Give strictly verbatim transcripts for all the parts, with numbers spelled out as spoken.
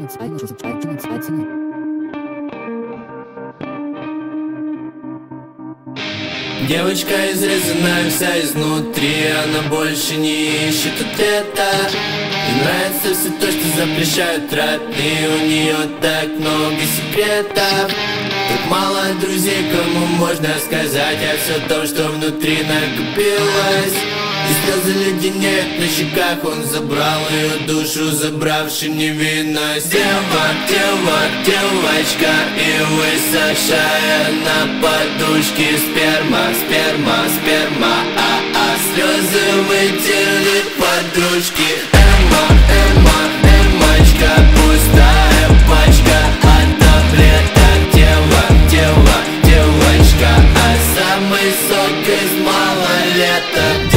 Девочка изрезанная вся изнутри, она больше не ищет ответа. Ей нравится все то, что запрещают родные, у нее так много секретов. Так мало друзей, кому можно сказать о все том, что внутри накопилось. И слезы леденеют на щеках, он забрал ее душу, забравши невинность. Дева, дева, девочка, и высохшая на подушке сперма, сперма, сперма, а-а, слезы вытерли подружки. Эмма, Эмма, Эммочка, пустая пачка от таблеток. Дева, дева, девочка, а самый сок из малолеток.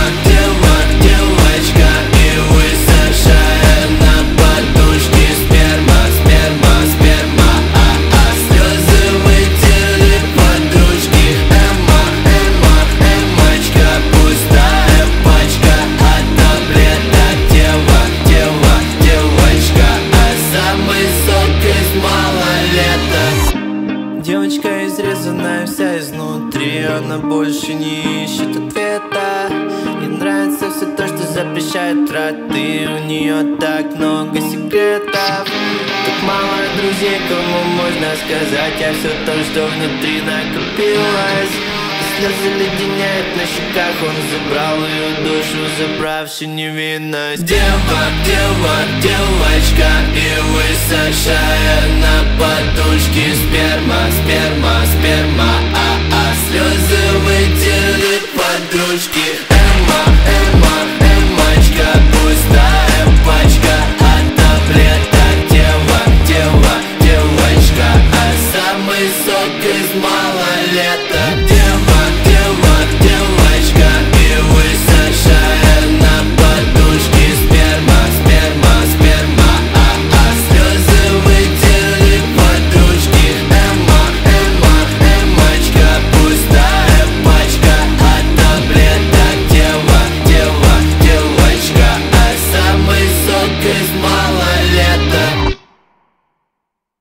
Девочка изрезанная вся изнутри, она больше не ищет ответа. Ей нравится все то, что запрещают роты, у нее так много секретов. Так мало друзей, кому можно сказать о все том, что внутри накопилось. И слезы леденеют на щеках, он забрал ее душу, забравши невинность. Дева, дева, девочка, и высохшая на подушке сперма, сперма, сперма, а-а, слезы вытерли подружки.